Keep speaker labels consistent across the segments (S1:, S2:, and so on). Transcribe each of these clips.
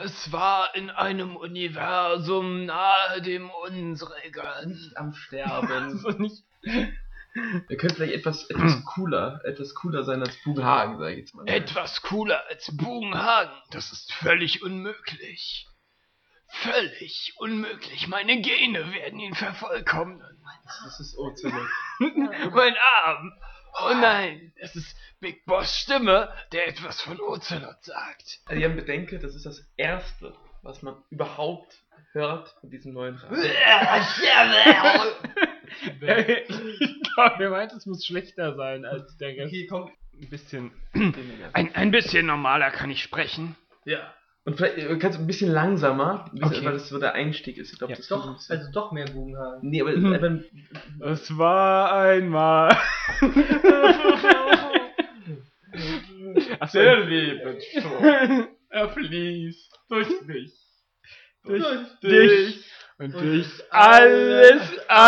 S1: Es war in einem Universum nahe dem unsrigen.
S2: Nicht am Sterben.
S1: Also nicht.
S2: Wir können vielleicht etwas cooler sein als Bugenhagen, sag ich jetzt mal.
S1: Etwas cooler als Bugenhagen. Das ist völlig unmöglich. Völlig unmöglich. Meine Gene werden ihn vervollkommnen.
S2: Das ist Ocelot.
S1: Mein Arm. Oh nein, es ist Big Boss Stimme, der etwas von Ocelot sagt.
S2: Also ihr bedenke, das ist das Erste, was man überhaupt hört von diesem neuen Radio.
S3: Ich glaube, er meint, es muss schlechter sein als der Rest.
S2: Okay, komm.
S3: Ein bisschen.
S1: Ein bisschen normaler kann ich sprechen.
S2: Ja. Und vielleicht kannst du ein bisschen langsamer,
S1: Okay.
S2: weil das so der Einstieg ist. Ich glaube,
S3: Ja.
S2: das
S4: Doch, also doch mehr Bugenhagen.
S2: Nee, aber
S3: Es war einmal. Achso,
S2: der Lebensschau.
S3: er fließt durch mich. Durch
S2: dich.
S3: dich. Und durch alles.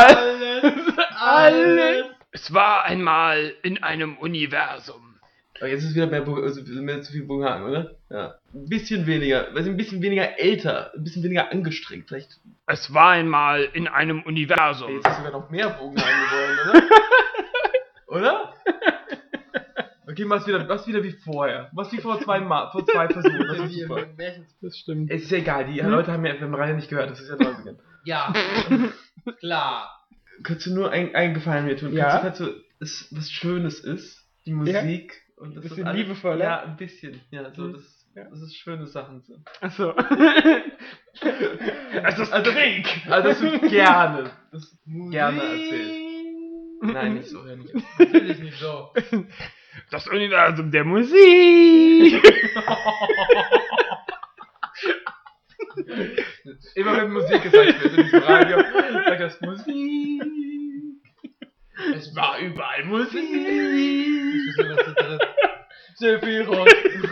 S1: Es war einmal in einem Universum.
S2: Aber jetzt ist wieder mehr zu viel Bugenhagen, oder? Ja. Ein bisschen weniger, weil sie ein bisschen weniger älter, ein bisschen weniger angestrengt, vielleicht.
S1: Es war einmal in einem Universum.
S2: Jetzt hast du sogar noch mehr Bugenhagen gewollt, oder? Oder? Okay, mach's wieder wie vorher. Mach's wie vor zwei Personen. Das ist super.
S3: Das stimmt.
S2: Es ist ja egal, die Leute haben ja beim Radio nicht gehört, das ist ja trotzdem.
S4: Ja, klar.
S2: Könntest du nur einen Gefallen mir tun?
S3: Ja?
S2: Kannst du was Schönes ist, die Musik und das
S3: Bisschen
S2: ist alles,
S3: liebevoller?
S2: Ja, ein bisschen. Ja, so,
S3: Ja.
S2: das ist schöne Sachen sind.
S3: Achso.
S1: Es ist Krieg.
S2: Also das wird gerne erzählt. Nein, nicht so, hör nicht auf.
S4: Natürlich nicht so.
S1: Das Universum der Musik.
S2: Immer wenn Musik gesagt wird in diesem Radio, sagt das Musik. Es war überall Musik. Sephiroth.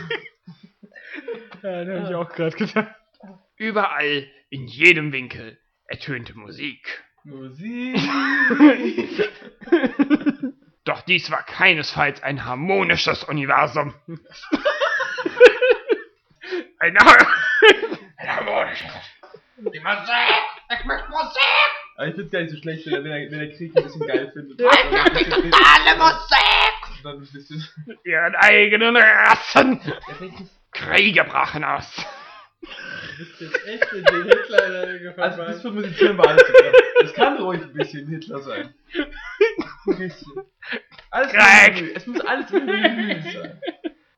S3: Ja, den habe ich auch gerade gedacht.
S1: Überall, in jedem Winkel, ertönte Musik.
S2: Musik.
S1: Doch dies war keinesfalls ein harmonisches Universum. Ein harmonisches.
S4: Die Musik! Ich möchte Musik!
S2: Aber ich find's gar nicht so schlecht, wenn der Krieg ein bisschen geil findet.
S4: Die totale Musik!
S2: Dann ein bisschen.
S1: Ihren eigenen Rassen. Kriege brachen aus.
S4: Du bist jetzt echt in den Hitler gefallen.
S2: Also bis für Musizieren war alles super. Es kann ruhig ein bisschen Hitler sein. Ein bisschen. Alles
S1: Crack.
S2: Mühe. Es muss alles mit Mühe sein.